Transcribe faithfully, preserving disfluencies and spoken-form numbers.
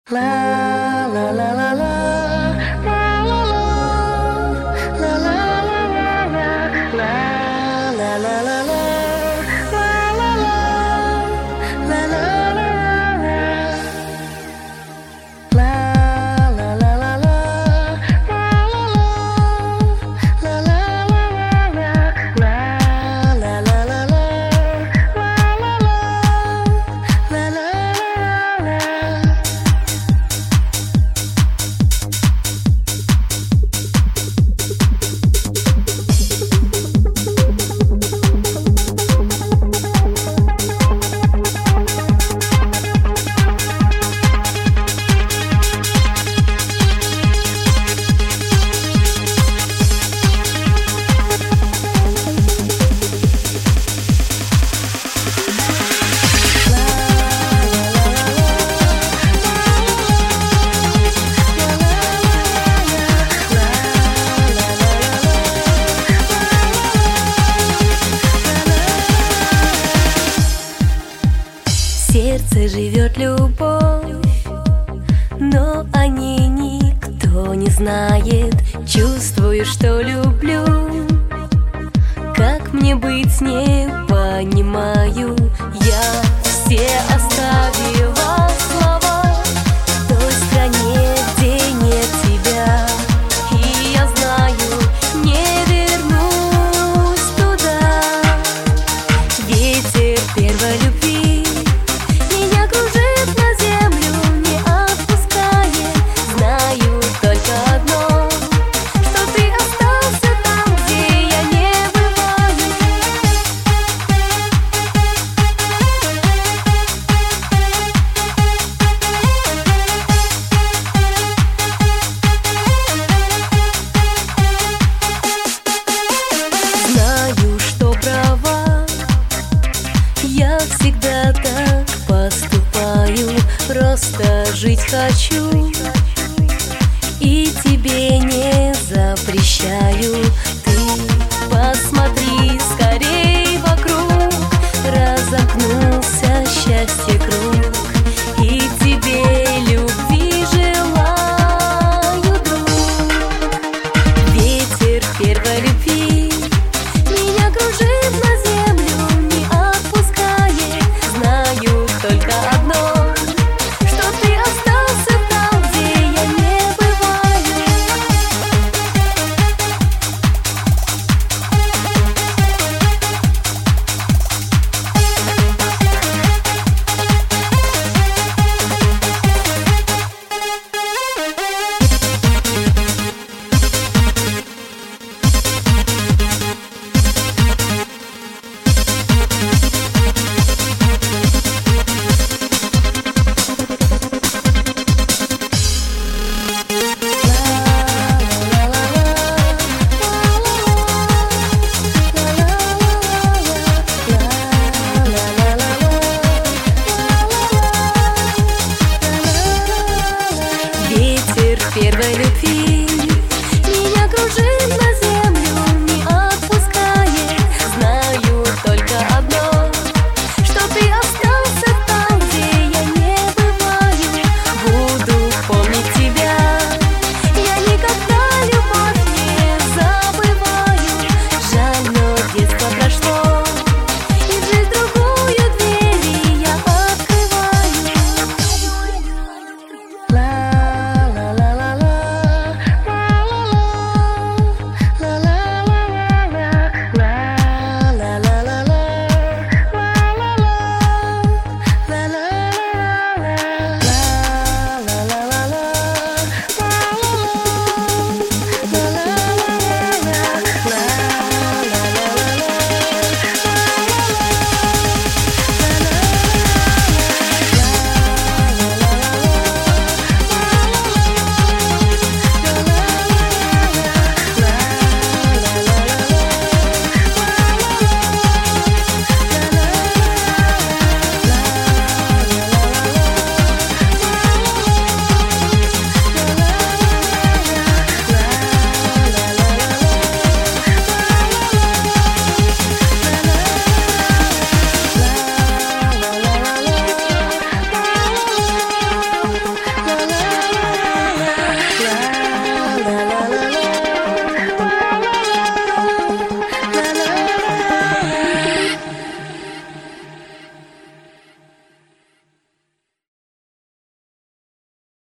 La la la la la la la la la la la la la la la la. В сердце живет любовь, но о ней никто не знает. Чувствую, что люблю, как мне быть с ней, понимаю. Я все оставила слова в той стране, где нет тебя, и я знаю, не вернусь туда. Ветер первой любви меня кружит на землю, не отпускает. Знаю только одно, что ты остался там, где я не бываю. Знаю, что права, я всегда так поступаю. Просто жить хочу и тебе не запрещаю. Ты посмотри скорей вокруг, разомкнулся счастье круг, и тебе любви желаю, друг. Ветер первой любви меня кружит на землю, не отпускает. Знаю только одно, что ты остался там, где я не бываю. Ветер первой любви